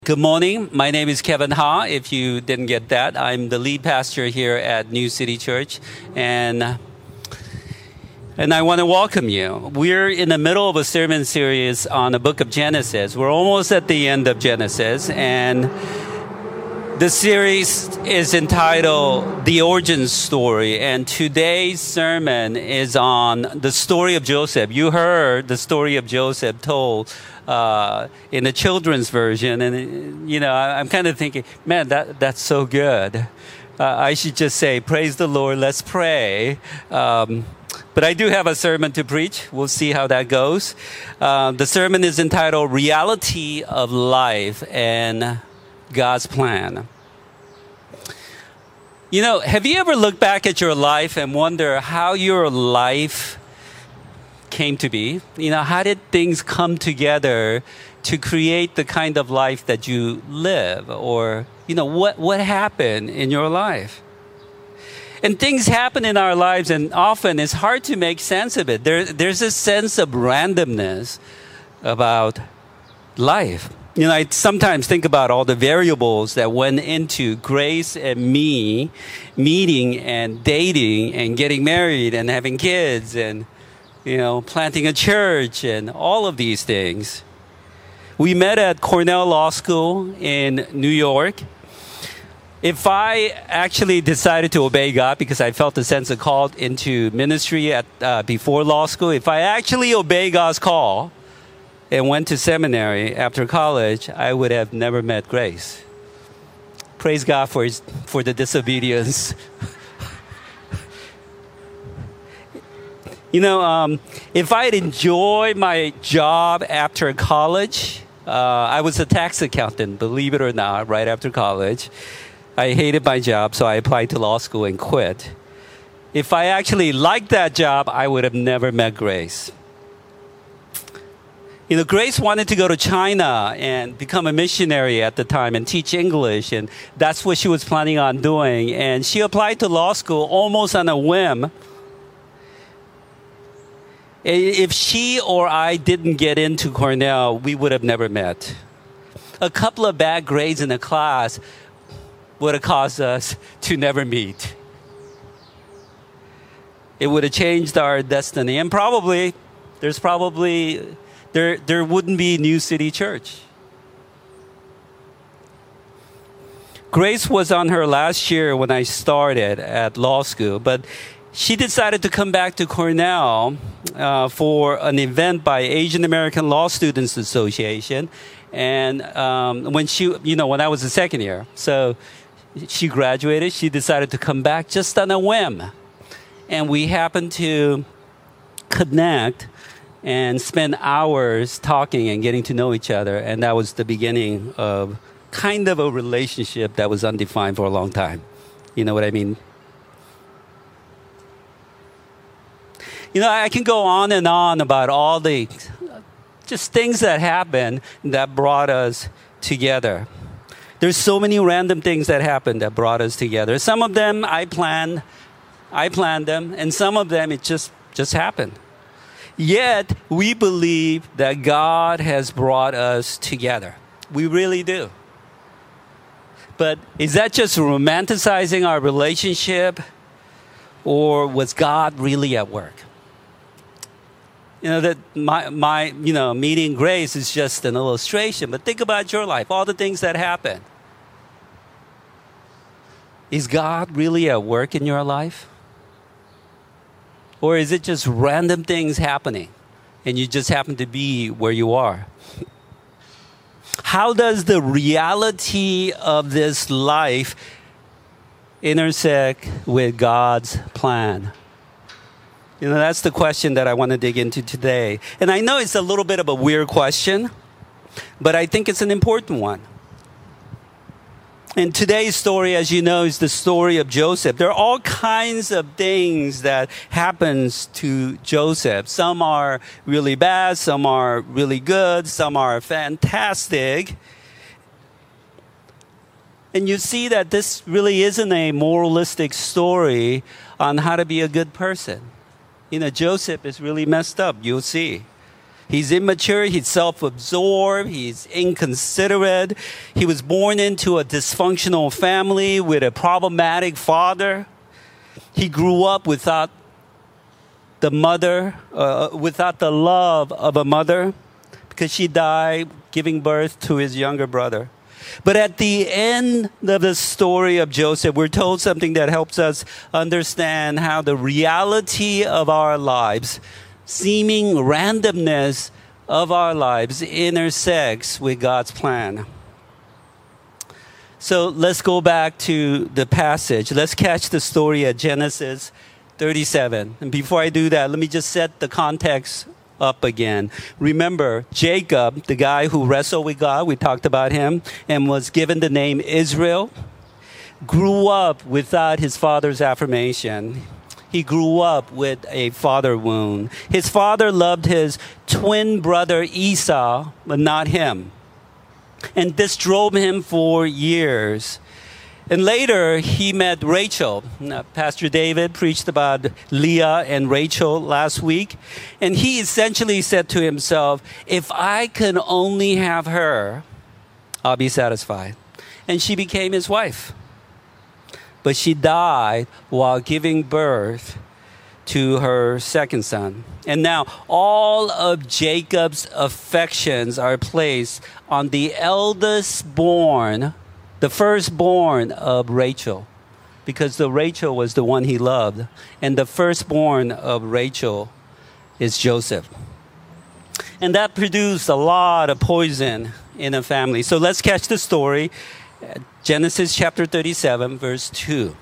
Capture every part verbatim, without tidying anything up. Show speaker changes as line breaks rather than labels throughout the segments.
Good morning. My name is Kevin Ha. If you didn't get that, I'm the lead pastor here at New City Church, and and I want to welcome you. We're in the middle of a sermon series on the book of Genesis. We're almost at the end of Genesis, and the series is entitled The Origin Story, and today's sermon is on the story of Joseph. You heard the story of Joseph told Uh, in the children's version, and you know, I, I'm kind of thinking, man, that that's so good. Uh, I should just say, praise the Lord, let's pray. Um, but I do have a sermon to preach. We'll see how that goes. Uh, the sermon is entitled Reality of Life and God's Plan. You know, have you ever looked back at your life and wonder how your life came to be? You know, how did things come together to create the kind of life that you live? Or, you know, what, what happened in your life? And things happen in our lives, and often it's hard to make sense of it. There, there's a sense of randomness about life. You know, I sometimes think about all the variables that went into Grace and me meeting and dating and getting married and having kids and you know, planting a church and all of these things. We met at Cornell Law School in New York. If I actually decided to obey God because I felt a sense of call into ministry at uh, before law school, if I actually obeyed God's call and went to seminary after college, I would have never met Grace. Praise God for his, for the disobedience. You know, um, if I'd enjoyed my job after college, uh, I was a tax accountant, believe it or not, right after college. I hated my job, so I applied to law school and quit. If I actually liked that job, I would have never met Grace. You know, Grace wanted to go to China and become a missionary at the time and teach English, and that's what she was planning on doing. And she applied to law school almost on a whim. If she or I didn't get into Cornell, we would have never met. A couple of bad grades in the class would have caused us to never meet. It would have changed our destiny. And probably, there's probably, there, there wouldn't be New City Church. Grace was on her last year when I started at law school, but she decided to come back to Cornell uh, for an event by Asian American Law Students Association. And um, when she, you know, when I was a second year, so she graduated, she decided to come back just on a whim. And we happened to connect and spend hours talking and getting to know each other. And that was the beginning of kind of a relationship that was undefined for a long time. You know what I mean? You know, I can go on and on about all the just things that happened that brought us together. There's so many random things that happened that brought us together. Some of them I planned, I planned them, and some of them it just, just happened. Yet, we believe that God has brought us together. We really do. But is that just romanticizing our relationship, or was God really at work? You know, that my, my, you know, meeting Grace is just an illustration, but think about your life, all the things that happen. Is God really at work in your life? Or is it just random things happening and you just happen to be where you are? How does the reality of this life intersect with God's plan? You know, that's the question that I want to dig into today. And I know it's a little bit of a weird question, but I think it's an important one. And today's story, as you know, is the story of Joseph. There are all kinds of things that happens to Joseph. Some are really bad, some are really good, some are fantastic. And you see that this really isn't a moralistic story on how to be a good person. You know, Joseph is really messed up, you'll see. He's immature, he's self-absorbed, he's inconsiderate. He was born into a dysfunctional family with a problematic father. He grew up without the mother, uh, without the love of a mother, because she died giving birth to his younger brother. But at the end of the story of Joseph, we're told something that helps us understand how the reality of our lives, seeming randomness of our lives, intersects with God's plan. So let's go back to the passage. Let's catch the story at Genesis thirty-seven. And before I do that, let me just set the context up again. Remember, Jacob, the guy who wrestled with God, we talked about him, and was given the name Israel, grew up without his father's affirmation. He grew up with a father wound. His father loved his twin brother Esau, but not him. And this drove him for years. And later, he met Rachel. Now, Pastor David preached about Leah and Rachel last week. And he essentially said to himself, if I can only have her, I'll be satisfied. And she became his wife. But she died while giving birth to her second son. And now all of Jacob's affections are placed on the eldest born, the firstborn of Rachel, because the Rachel was the one he loved. And the firstborn of Rachel is Joseph. And that produced a lot of poison in a family. So let's catch the story. Genesis chapter thirty-seven, verse two.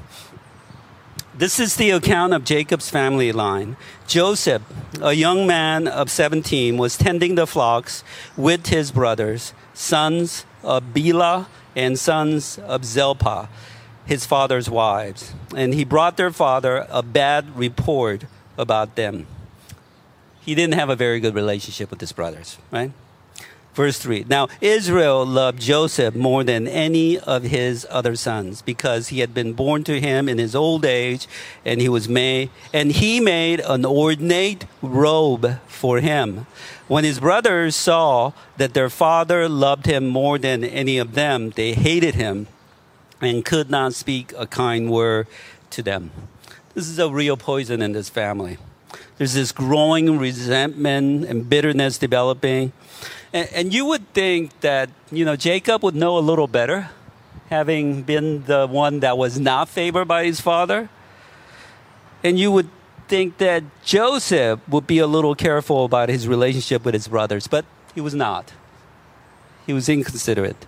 This is the account of Jacob's family line. Joseph, a young man of seventeen, was tending the flocks with his brothers, sons of Bilhah and sons of Zilpah, his father's wives. And he brought their father a bad report about them. He didn't have a very good relationship with his brothers, right? Verse three. Now, Israel loved Joseph more than any of his other sons, because he had been born to him in his old age, and he was made, and he made an ornate robe for him. When his brothers saw that their father loved him more than any of them, they hated him and could not speak a kind word to them. This is a real poison in this family. There's this growing resentment and bitterness developing. And, and you would think that, you know, Jacob would know a little better, having been the one that was not favored by his father. And you would think that Joseph would be a little careful about his relationship with his brothers, but he was not. He was inconsiderate.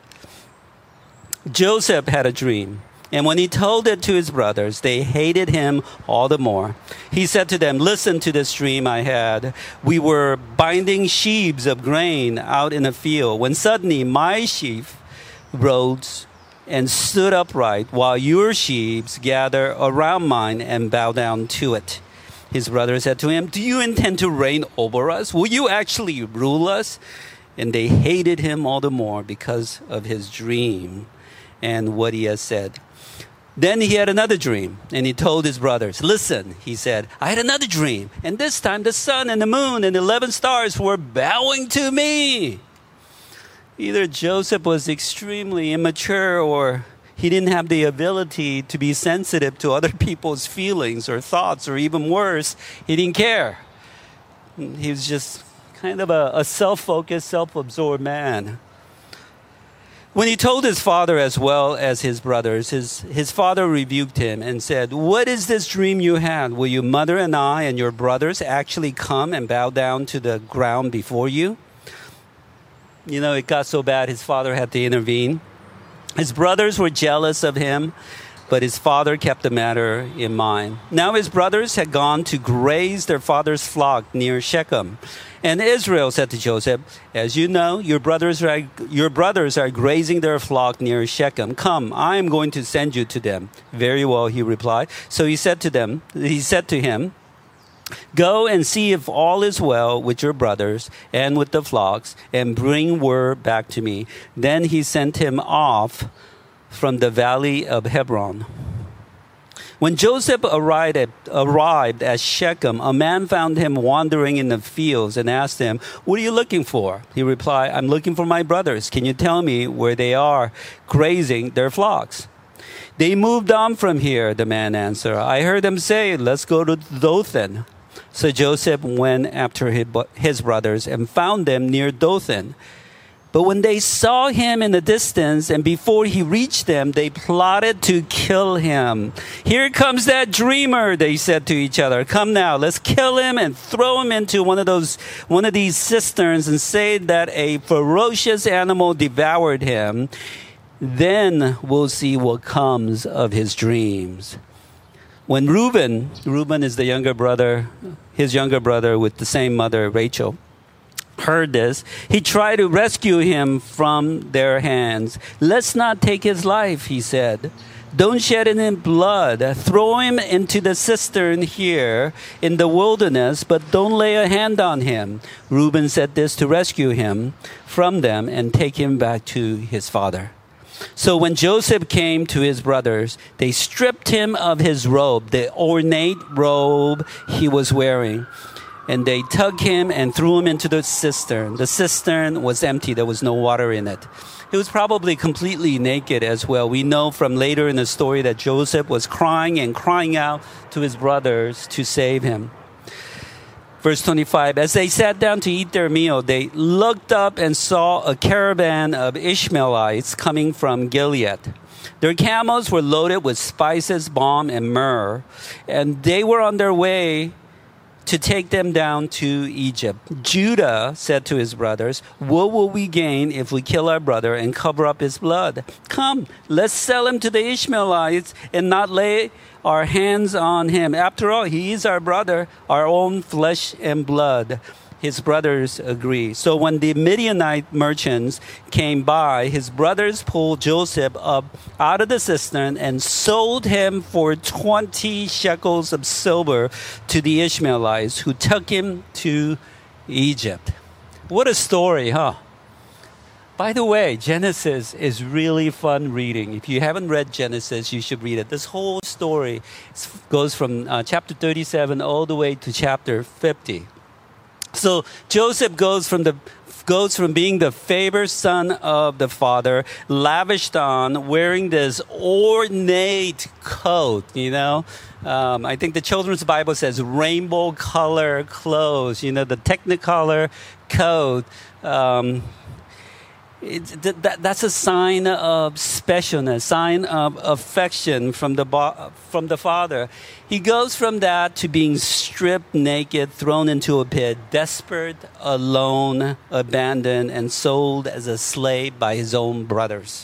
Joseph had a dream. And when he told it to his brothers, they hated him all the more. He said to them, listen to this dream I had. We were binding sheaves of grain out in a field, when suddenly my sheaf rose and stood upright, while your sheaves gather around mine and bow down to it. His brothers said to him, do you intend to reign over us? Will you actually rule us? And they hated him all the more because of his dream and what he has said. Then he had another dream, and he told his brothers, listen, he said, I had another dream, and this time the sun and the moon and eleven stars were bowing to me. Either Joseph was extremely immature, or he didn't have the ability to be sensitive to other people's feelings or thoughts, or even worse, he didn't care. He was just kind of a, a self-focused, self-absorbed man. When he told his father as well as his brothers, his, his father rebuked him and said, what is this dream you had? Will your mother and I and your brothers actually come and bow down to the ground before you? You know, it got so bad his father had to intervene. His brothers were jealous of him, but his father kept the matter in mind. Now his brothers had gone to graze their father's flock near Shechem. And Israel said to Joseph, as you know, your brothers are, your brothers are grazing their flock near Shechem. Come, I am going to send you to them. Very well, he replied. So he said to them, he said to him, go and see if all is well with your brothers and with the flocks, and bring word back to me. Then he sent him off from the valley of Hebron. When Joseph arrived at, arrived at Shechem, a man found him wandering in the fields and asked him, "What are you looking for?" He replied, "I'm looking for my brothers. Can you tell me where they are grazing their flocks?" "They moved on from here," the man answered. "I heard them say, 'Let's go to Dothan.'" So Joseph went after his brothers and found them near Dothan. But when they saw him in the distance and before he reached them, they plotted to kill him. "Here comes that dreamer," they said to each other. "Come now, let's kill him and throw him into one of those, one of these cisterns and say that a ferocious animal devoured him. Then we'll see what comes of his dreams." When Reuben, Reuben is the younger brother, his younger brother with the same mother, Rachel, heard this, he tried to rescue him from their hands. "Let's not take his life," he said. "Don't shed any blood. Throw him into the cistern here in the wilderness, but don't lay a hand on him." Reuben said this to rescue him from them and take him back to his father. So when Joseph came to his brothers, they stripped him of his robe, the ornate robe he was wearing. And they tugged him and threw him into the cistern. The cistern was empty. There was no water in it. He was probably completely naked as well. We know from later in the story that Joseph was crying and crying out to his brothers to save him. Verse twenty-five, as they sat down to eat their meal, they looked up and saw a caravan of Ishmaelites coming from Gilead. Their camels were loaded with spices, balm, and myrrh, and they were on their way to take them down to Egypt. Judah said to his brothers, "What will we gain if we kill our brother and cover up his blood? Come, let's sell him to the Ishmaelites and not lay our hands on him. After all, he is our brother, our own flesh and blood." His brothers agreed. So when the Midianite merchants came by, his brothers pulled Joseph up out of the cistern and sold him for twenty shekels of silver to the Ishmaelites, who took him to Egypt. What a story, huh? By the way, Genesis is really fun reading. If you haven't read Genesis, you should read it. This whole story goes from uh, chapter thirty-seven all the way to chapter fifty. So Joseph goes from the goes from being the favored son of the father, lavished on, wearing this ornate coat, you know. Um, I think the Children's Bible says rainbow color clothes, you know, the Technicolor coat. Um, It's, that, that's a sign of specialness, sign of affection from the from the father. He goes from that to being stripped naked, thrown into a pit, desperate, alone, abandoned, and sold as a slave by his own brothers.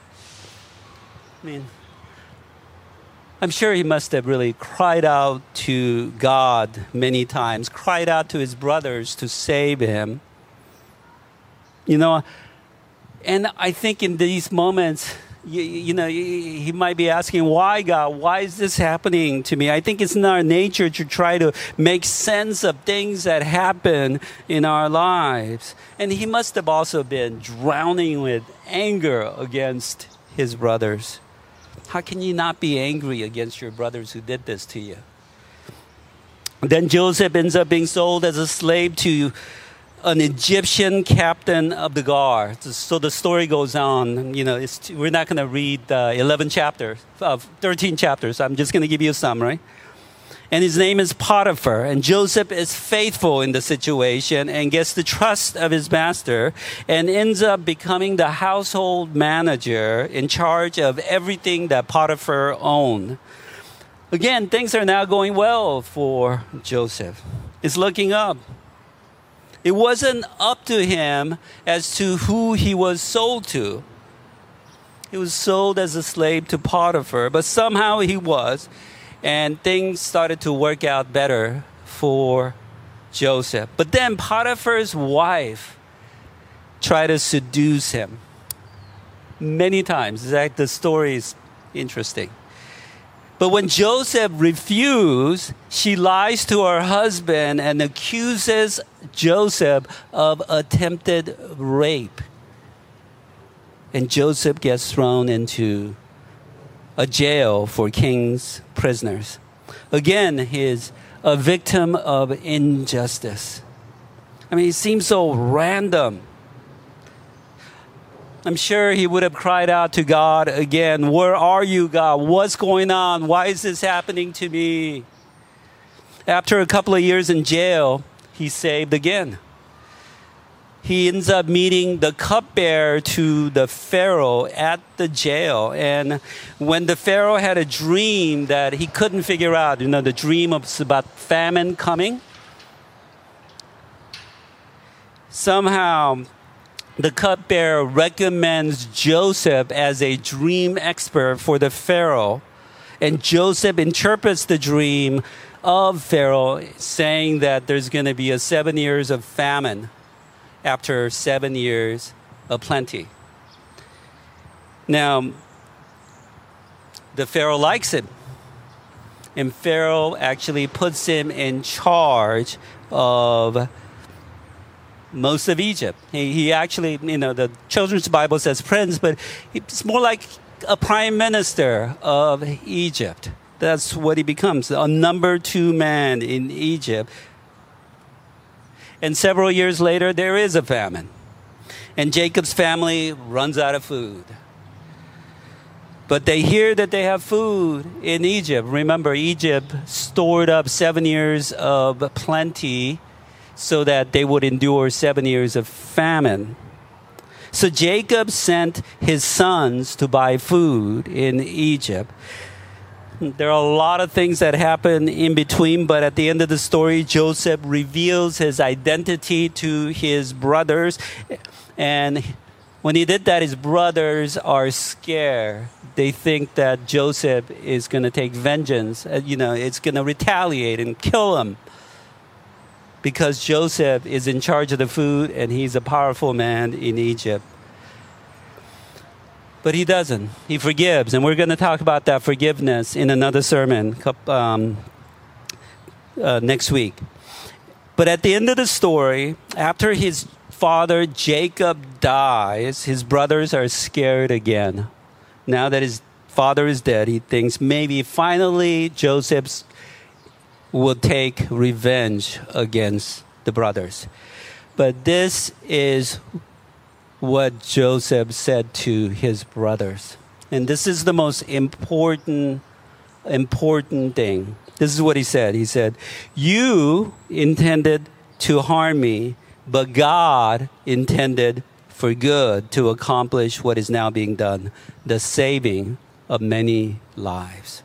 I mean, I'm sure he must have really cried out to God many times, cried out to his brothers to save him. You know, and I think in these moments, you, you know, he might be asking, why, God? Why is this happening to me? I think it's in our nature to try to make sense of things that happen in our lives. And he must have also been drowning with anger against his brothers. How can you not be angry against your brothers who did this to you? Then Joseph ends up being sold as a slave to an Egyptian captain of the guard. So the story goes on. You know, it's, we're not going to read uh, eleven chapters, uh, thirteen chapters. I'm just going to give you a summary. And his name is Potiphar. And Joseph is faithful in the situation and gets the trust of his master and ends up becoming the household manager in charge of everything that Potiphar owned. Again, things are now going well for Joseph. It's looking up. It wasn't up to him as to who he was sold to. He was sold as a slave to Potiphar, but somehow he was. And things started to work out better for Joseph. But then Potiphar's wife tried to seduce him many times. That the story is interesting. But when Joseph refused, she lies to her husband and accuses Joseph of attempted rape. And Joseph gets thrown into a jail for king's prisoners. Again, he is a victim of injustice. I mean, it seems so random. I'm sure he would have cried out to God again, "Where are you, God? What's going on? Why is this happening to me?" After a couple of years in jail, he's saved again. He ends up meeting the cupbearer to the Pharaoh at the jail. And when the Pharaoh had a dream that he couldn't figure out, you know, the dream was about famine coming, somehow the cupbearer recommends Joseph as a dream expert for the Pharaoh. And Joseph interprets the dream of Pharaoh, saying that there's going to be a seven years of famine after seven years of plenty. Now, the Pharaoh likes him. And Pharaoh actually puts him in charge of most of Egypt. He, he actually, you know, the Children's Bible says prince, but it's more like a prime minister of Egypt. That's what he becomes, a number two man in Egypt. And several years later, there is a famine. And Jacob's family runs out of food. But they hear that they have food in Egypt. Remember, Egypt stored up seven years of plenty so that they would endure seven years of famine. So Jacob sent his sons to buy food in Egypt. There are a lot of things that happen in between, but at the end of the story, Joseph reveals his identity to his brothers. And when he did that, his brothers are scared. They think that Joseph is going to take vengeance. You know, it's going to retaliate and kill him, because Joseph is in charge of the food and he's a powerful man in Egypt. But he doesn't. He forgives. And we're going to talk about that forgiveness in another sermon um, uh, next week. But at the end of the story, after his father Jacob dies, his brothers are scared again. Now that his father is dead, he thinks maybe finally Joseph will take revenge against the brothers. But this is what Joseph said to his brothers. And this is the most important, important thing. This is what he said. He said, "You intended to harm me, but God intended for good to accomplish what is now being done, the saving of many lives."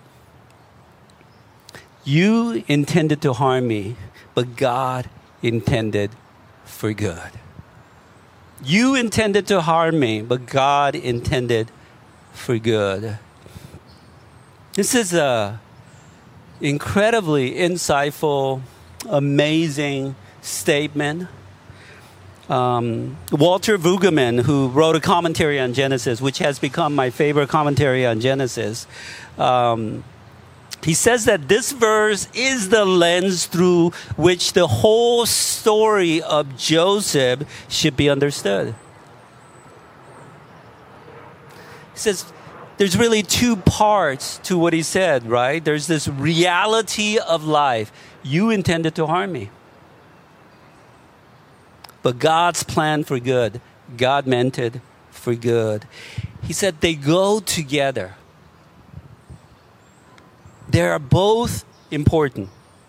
You intended to harm me, but God intended for good. You intended to harm me, but God intended for good. This is a incredibly insightful, amazing statement. Um, Walter Brueggemann, who wrote a commentary on Genesis, which has become my favorite commentary on Genesis, um, he says that this verse is the lens through which the whole story of Joseph should be understood. He says there's really two parts to what he said, right? There's this reality of life. You intended to harm me, but God's plan for good, God meant it for good. He said they go together. They are both important.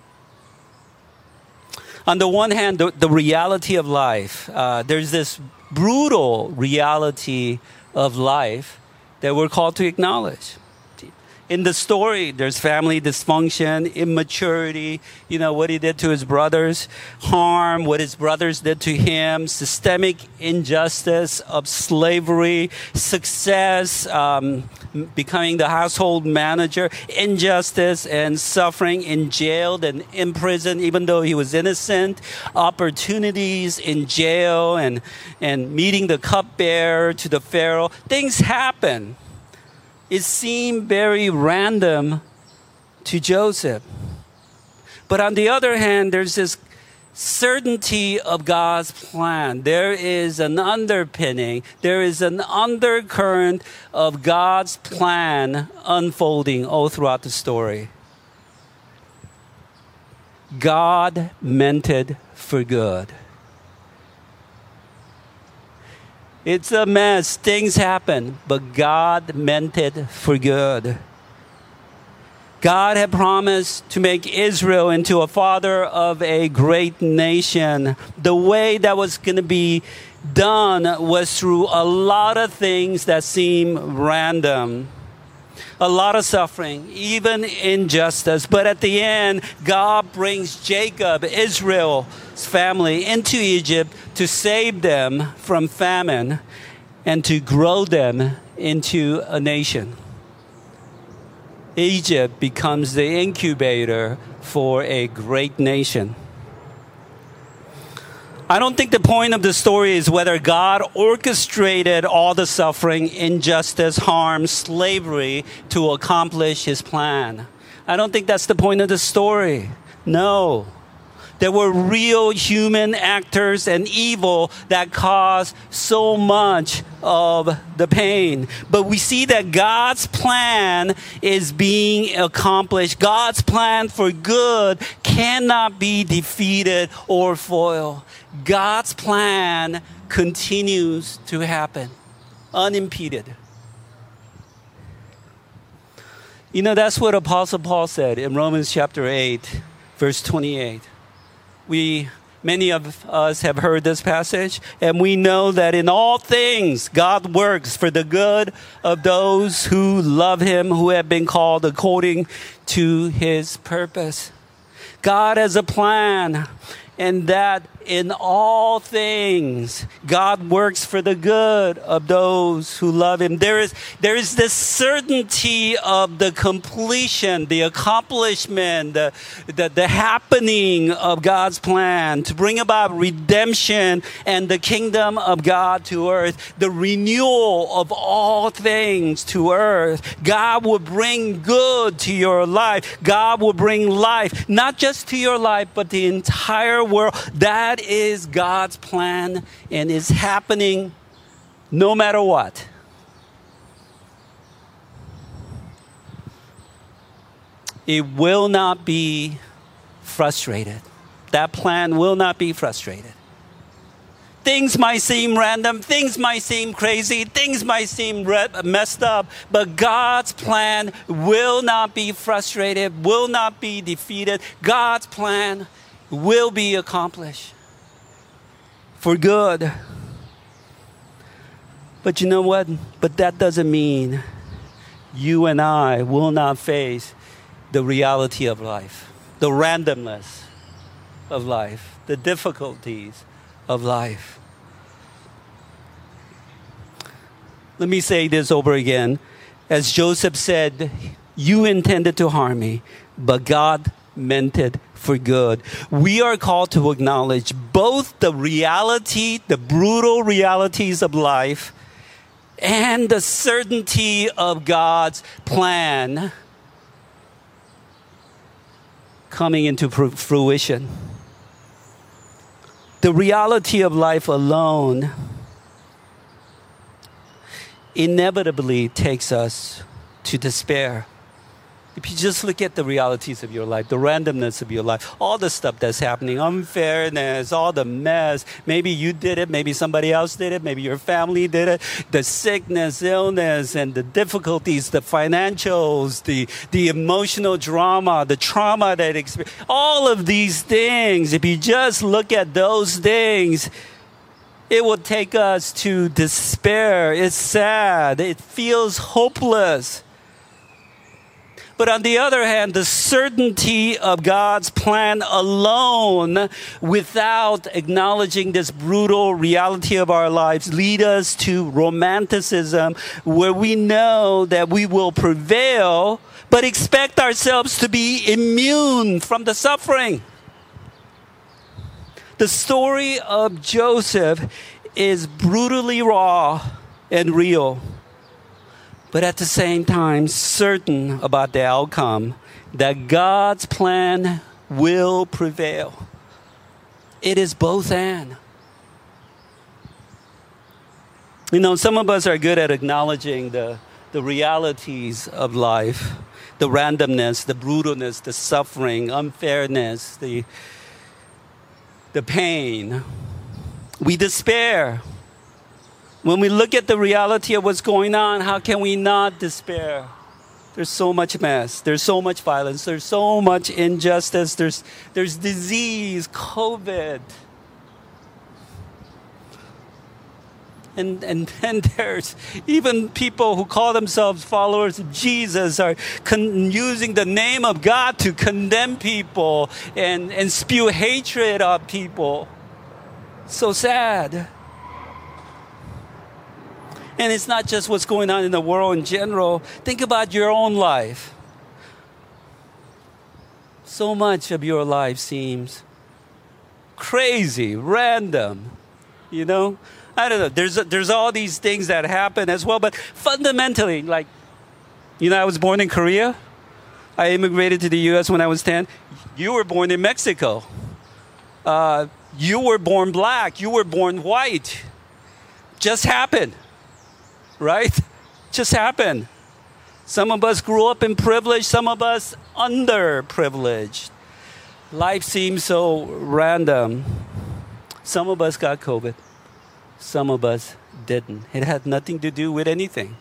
On the one hand, the, the reality of life. Uh, there's this brutal reality of life that we're called to acknowledge. In the story, there's family dysfunction, immaturity, you know, what he did to his brothers, harm, what his brothers did to him, systemic injustice of slavery, success, um, becoming the household manager, injustice and suffering in jail and in prison, even though he was innocent, opportunities in jail and, and meeting the cupbearer to the Pharaoh. Things happen. It seemed very random to Joseph. But on the other hand, there's this certainty of God's plan. There is an underpinning, there is an undercurrent of God's plan unfolding all throughout the story. God meant it for good. It's a mess. Things happen, but God meant it for good. God had promised to make Israel into a father of a great nation. The way that was going to be done was through a lot of things that seem random. A lot of suffering, even injustice. But at the end, God brings Jacob, Israel's family, into Egypt to save them from famine and to grow them into a nation. Egypt becomes the incubator for a great nation. I don't think the point of the story is whether God orchestrated all the suffering, injustice, harm, slavery to accomplish his plan. I don't think that's the point of the story. No. There were real human actors and evil that caused so much of the pain. But we see that God's plan is being accomplished. God's plan for good cannot be defeated or foiled. God's plan continues to happen, unimpeded. You know, that's what Apostle Paul said in Romans chapter eight, verse twenty-eight. We, many of us have heard this passage, and we know that in all things, God works for the good of those who love him, who have been called according to his purpose. God has a plan, and that in all things, God works for the good of those who love him. There is, there is this certainty of the completion, the accomplishment, the, the, the happening of God's plan to bring about redemption and the kingdom of God to earth, the renewal of all things to earth. God will bring good to your life. God will bring life, not just to your life, but the entire world. That is God's plan and is happening no matter what. It will not be frustrated. That plan will not be frustrated. Things might seem random, things might seem crazy, things might seem re- messed up, but God's plan will not be frustrated, will not be defeated. God's plan will be accomplished for good. But you know what? But that doesn't mean you and I will not face the reality of life, the randomness of life, the difficulties of life. Let me say this over again. As Joseph said, you intended to harm me, but God meant it for good. We are called to acknowledge both the reality, the brutal realities of life, and the certainty of God's plan coming into fruition. The reality of life alone inevitably takes us to despair. If you just look at the realities of your life, the randomness of your life, all the stuff that's happening, unfairness, all the mess, maybe you did it, maybe somebody else did it, maybe your family did it, the sickness, illness, and the difficulties, the financials, the, the emotional drama, the trauma that experience, all of these things, if you just look at those things, it will take us to despair. It's sad. It feels hopeless. But on the other hand, the certainty of God's plan alone, without acknowledging this brutal reality of our lives, lead us to romanticism, where we know that we will prevail, but expect ourselves to be immune from the suffering. The story of Joseph is brutally raw and real, but at the same time, certain about the outcome, that God's plan will prevail. It is both and. You know, some of us are good at acknowledging the, the realities of life, the randomness, the brutalness, the suffering, unfairness, the, the pain. We despair. When we look at the reality of what's going on, how can we not despair? There's so much mess. There's so much violence. There's so much injustice. There's, there's disease, COVID. And, and then there's even people who call themselves followers of Jesus are con- using the name of God to condemn people and, and spew hatred on people. So sad. And it's not just what's going on in the world in general. Think about your own life. So much of your life seems crazy, random, you know? I don't know. There's, there's all these things that happen as well. But fundamentally, like, you know, I was born in Korea. I immigrated to the U S when I was ten. You were born in Mexico. Uh, you were born black. You were born white. Just happened. Right? Just happened. Some of us grew up in privilege, some of us underprivileged. Life seems so random. Some of us got COVID. Some of us didn't. It had nothing to do with anything.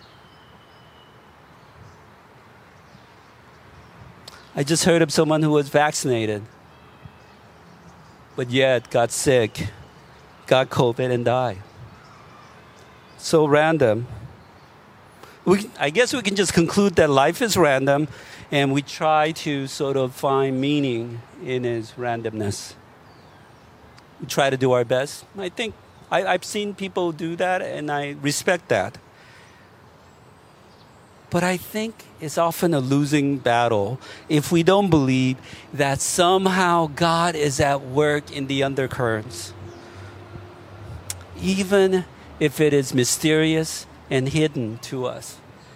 I just heard of someone who was vaccinated, but yet got sick, got COVID, and died. So random. We, I guess we can just conclude that life is random, and we try to sort of find meaning in its randomness. We try to do our best. I think I, I've seen people do that, and I respect that. But I think it's often a losing battle if we don't believe that somehow God is at work in the undercurrents. Even if it is mysterious and hidden to us.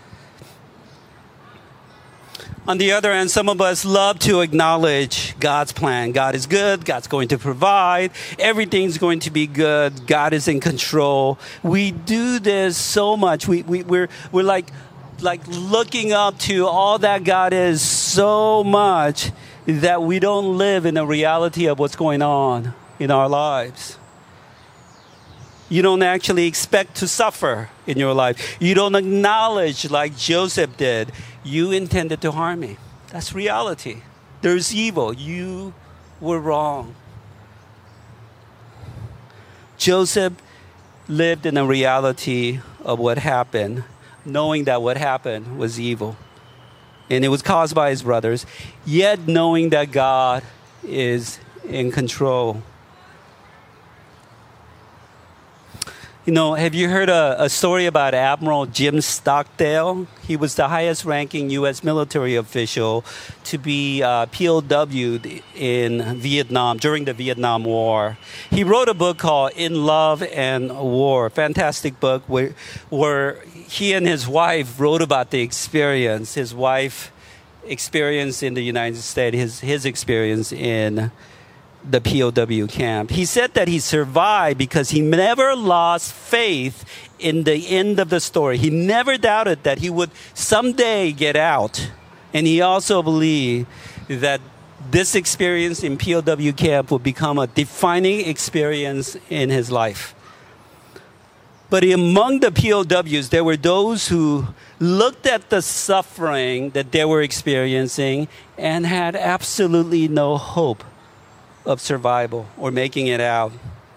On the other hand, some of us love to acknowledge God's plan. God is good. God's going to provide. Everything's going to be good. God is in control. We do this so much. We, we, we're, we're like, like looking up to all that God is so much that we don't live in the reality of what's going on in our lives. You don't actually expect to suffer in your life. You don't acknowledge, like Joseph did, you intended to harm me. That's reality. There's evil. You were wrong. Joseph lived in a reality of what happened, knowing that what happened was evil. And it was caused by his brothers, yet knowing that God is in control. You know, have you heard a, a story about Admiral Jim Stockdale? He was the highest ranking U S military official to be uh, P O W'd in Vietnam, during the Vietnam War. He wrote a book called In Love and War, fantastic book where, where he and his wife wrote about the experience. His wife experienced in the United States, his, his experience in the P O W camp. He said that he survived because he never lost faith in the end of the story. He never doubted that he would someday get out. And he also believed that this experience in P O W camp would become a defining experience in his life. But among the P O Ws, there were those who looked at the suffering that they were experiencing and had absolutely no hope of survival or making it out.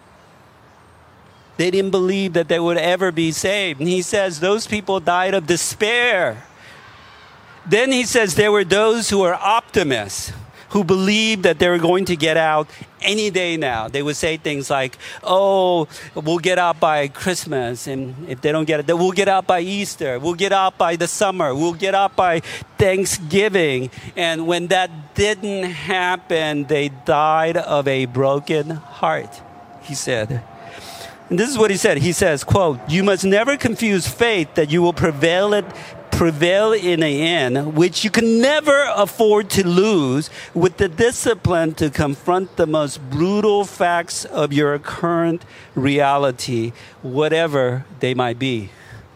They didn't believe that they would ever be saved. And he says those people died of despair. Then he says there were those who were optimists, who believed that they were going to get out any day now. They would say things like, oh, we'll get out by Christmas. And if they don't get it, we'll get out by Easter. We'll get out by the summer. We'll get out by Thanksgiving. And when that didn't happen, they died of a broken heart, he said. And this is what he said. He says, quote, "You must never confuse faith that you will prevail at prevail in the end, which you can never afford to lose, with the discipline to confront the most brutal facts of your current reality, whatever they might be.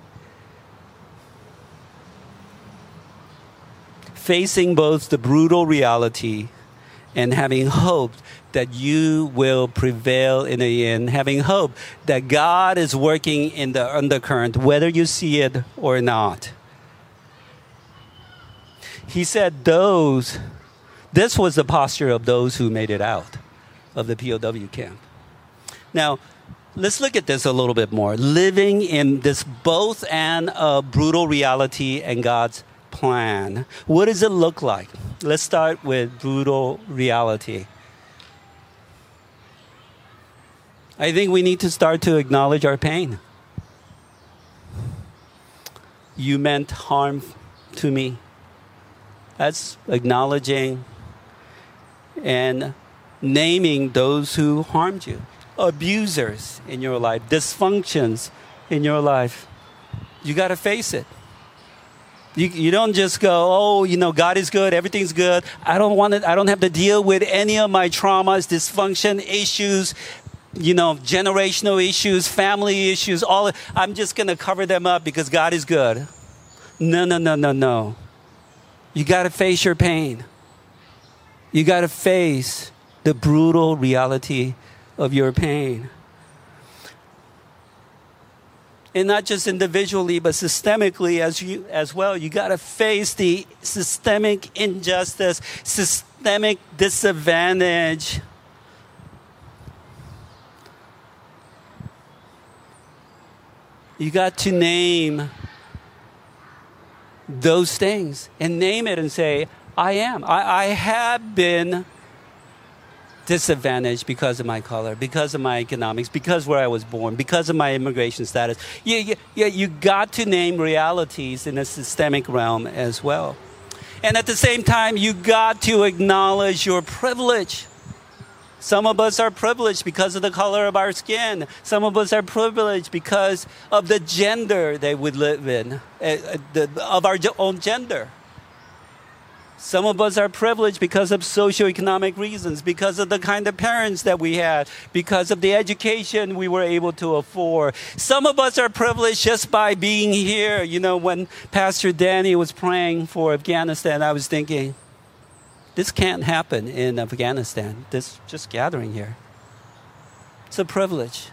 Facing both the brutal reality and having hope that you will prevail in the end, having hope that God is working in the undercurrent, whether you see it or not. He said those, this was the posture of those who made it out of the P O W camp. Now, let's look at this a little bit more. Living in this both and uh, brutal reality and God's plan. What does it look like? Let's start with brutal reality. I think we need to start to acknowledge our pain. You meant harm to me. That's acknowledging and naming those who harmed you. Abusers in your life, dysfunctions in your life. You got to face it. You, you don't just go, oh, you know, God is good, everything's good. I don't want it. I don't have to deal with any of my traumas, dysfunction issues, you know, generational issues, family issues. All I'm just going to cover them up because God is good. No, no, no, no, no. You got to face your pain. You got to face the brutal reality of your pain. And not just individually, but systemically as you as well. You got to face the systemic injustice, systemic disadvantage. You got to name those things and name it and say, I am. I, I have been disadvantaged because of my color, because of my economics, because where I was born, because of my immigration status. You, you, you, you got to name realities in a systemic realm as well. And at the same time, you got to acknowledge your privilege. Some of us are privileged because of the color of our skin. Some of us are privileged because of the gender that we live in, uh, the, of our own gender. Some of us are privileged because of socioeconomic reasons, because of the kind of parents that we had, because of the education we were able to afford. Some of us are privileged just by being here. You know, when Pastor Danny was praying for Afghanistan, I was thinking, this can't happen in Afghanistan, this just gathering here. It's a privilege.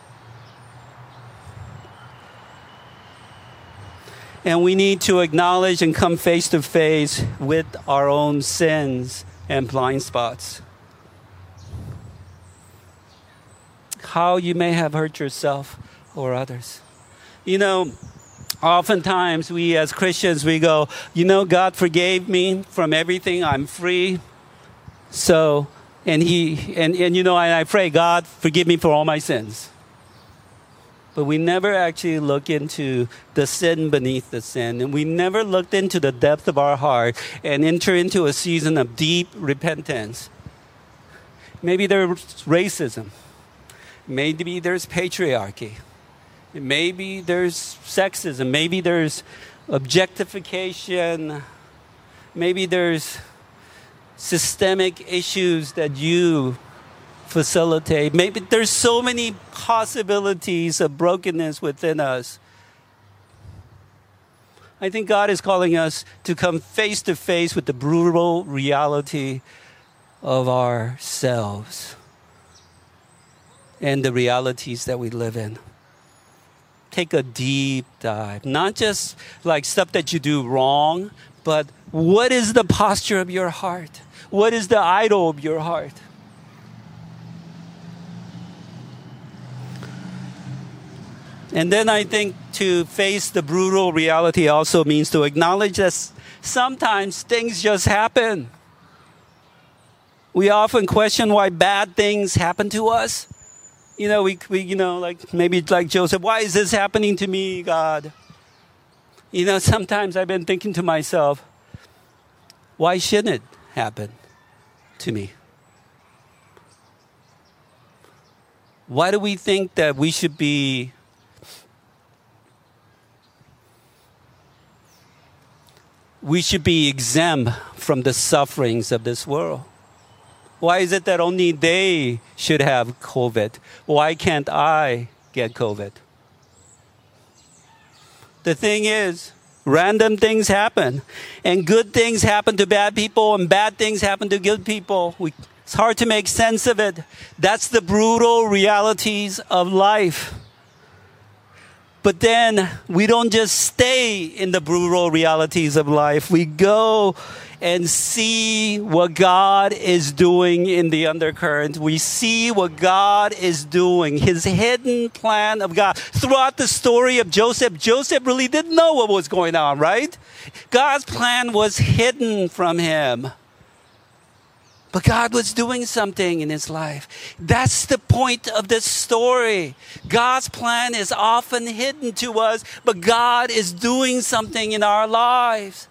And we need to acknowledge and come face to face with our own sins and blind spots. How you may have hurt yourself or others. You know, oftentimes we as Christians, we go, you know, God forgave me from everything. I'm free. So, and he, and, and you know, and I pray, God, forgive me for all my sins. But we never actually look into the sin beneath the sin. And we never looked into the depth of our heart and enter into a season of deep repentance. Maybe there's racism. Maybe there's patriarchy. Maybe there's sexism. Maybe there's objectification. Maybe there's systemic issues that you facilitate. Maybe there's so many possibilities of brokenness within us. I think God is calling us to come face to face with the brutal reality of ourselves and the realities that we live in. Take a deep dive, not just like stuff that you do wrong, but what is the posture of your heart? What is the idol of your heart? And then I think to face the brutal reality also means to acknowledge that sometimes things just happen. We often question why bad things happen to us. You know, we, we you know, like maybe like Joseph, why is this happening to me, God? You know, sometimes I've been thinking to myself, why shouldn't it happen to me? Why do we think that we should be we should be exempt from the sufferings of this world. Why is it that only they should have COVID? Why can't I get COVID? The thing is, random things happen, and good things happen to bad people, and bad things happen to good people. We, it's hard to make sense of it. That's the brutal realities of life. But then we don't just stay in the brutal realities of life. We go and see what God is doing in the undercurrent. We see what God is doing, his hidden plan of God. Throughout the story of Joseph, Joseph really didn't know what was going on, right? God's plan was hidden from him. But God was doing something in his life. That's the point of this story. God's plan is often hidden to us, but God is doing something in our lives.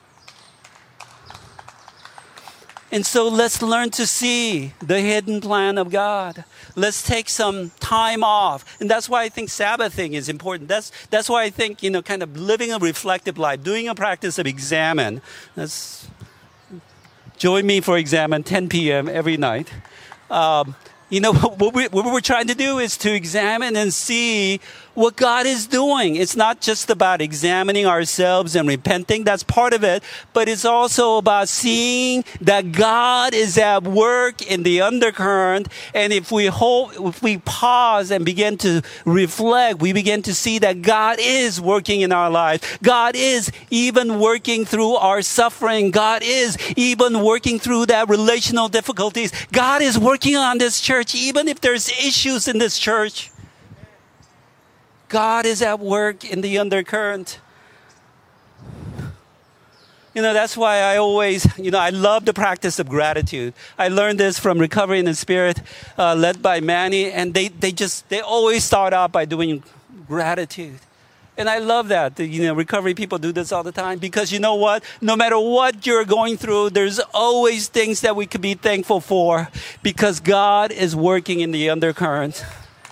And so let's learn to see the hidden plan of God. Let's take some time off. And that's why I think Sabbathing is important. That's, that's why I think, you know, kind of living a reflective life, doing a practice of examine. That's, join me for examine, ten p.m. every night. Um, you know, what, we, what we're trying to do is to examine and see what God is doing. It's not just about examining ourselves and repenting. That's part of it. But it's also about seeing that God is at work in the undercurrent. And if we hold, if we pause and begin to reflect, we begin to see that God is working in our lives. God is even working through our suffering. God is even working through that relational difficulties. God is working on this church, even if there's issues in this church. God is at work in the undercurrent. You know, that's why I always, you know, I love the practice of gratitude. I learned this from Recovery in the Spirit, uh, led by Manny, and they, they just, they always start out by doing gratitude. And I love that. The, you know, recovery people do this all the time because you know what? No matter what you're going through, there's always things that we could be thankful for because God is working in the undercurrent.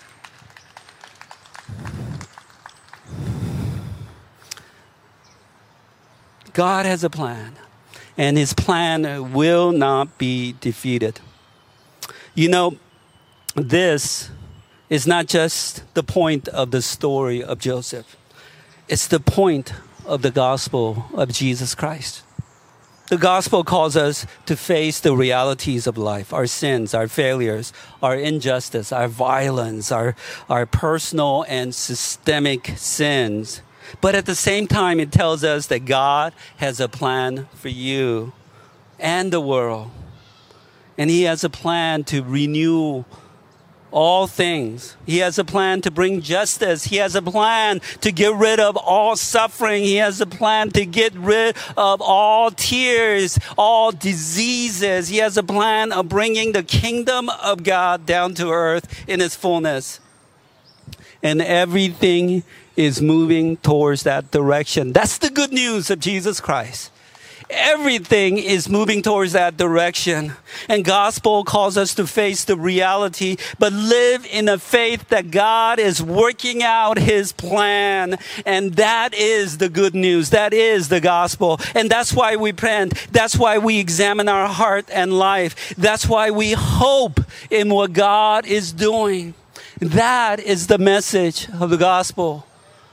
God has a plan, and his plan will not be defeated. You know, this is not just the point of the story of Joseph. It's the point of the gospel of Jesus Christ. The gospel calls us to face the realities of life, our sins, our failures, our injustice, our violence, our, our personal and systemic sins. But at the same time, it tells us that God has a plan for you and the world. And he has a plan to renew all things. He has a plan to bring justice. He has a plan to get rid of all suffering. He has a plan to get rid of all tears, all diseases. He has a plan of bringing the kingdom of God down to earth in its fullness. And everything is moving towards that direction. That's the good news of Jesus Christ. Everything is moving towards that direction. And gospel calls us to face the reality, but live in a faith that God is working out his plan. And that is the good news. That is the gospel. And that's why we pray. That's why we examine our heart and life. That's why we hope in what God is doing. That is the message of the gospel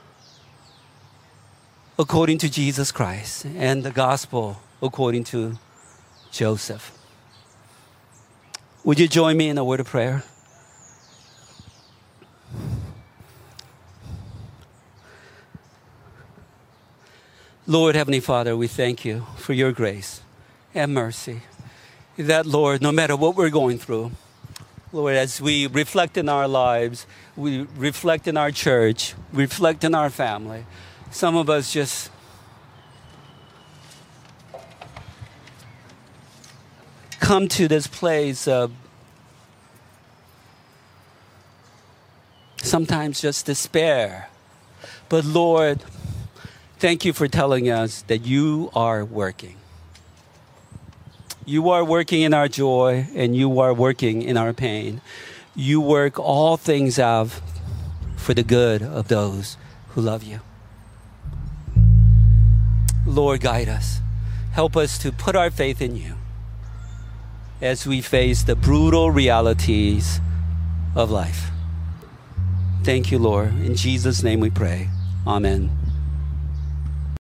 according to Jesus Christ, and the gospel according to Joseph. Would you join me in a word of prayer? Lord, Heavenly Father, we thank you for your grace and mercy. That, Lord, no matter what we're going through, Lord, as we reflect in our lives, we reflect in our church, reflect in our family, some of us just come to this place of sometimes just despair. But Lord, thank you for telling us that you are working. You are working in our joy, and you are working in our pain. You work all things out for the good of those who love you. Lord, guide us. Help us to put our faith in you as we face the brutal realities of life. Thank you, Lord. In Jesus' name we pray. Amen.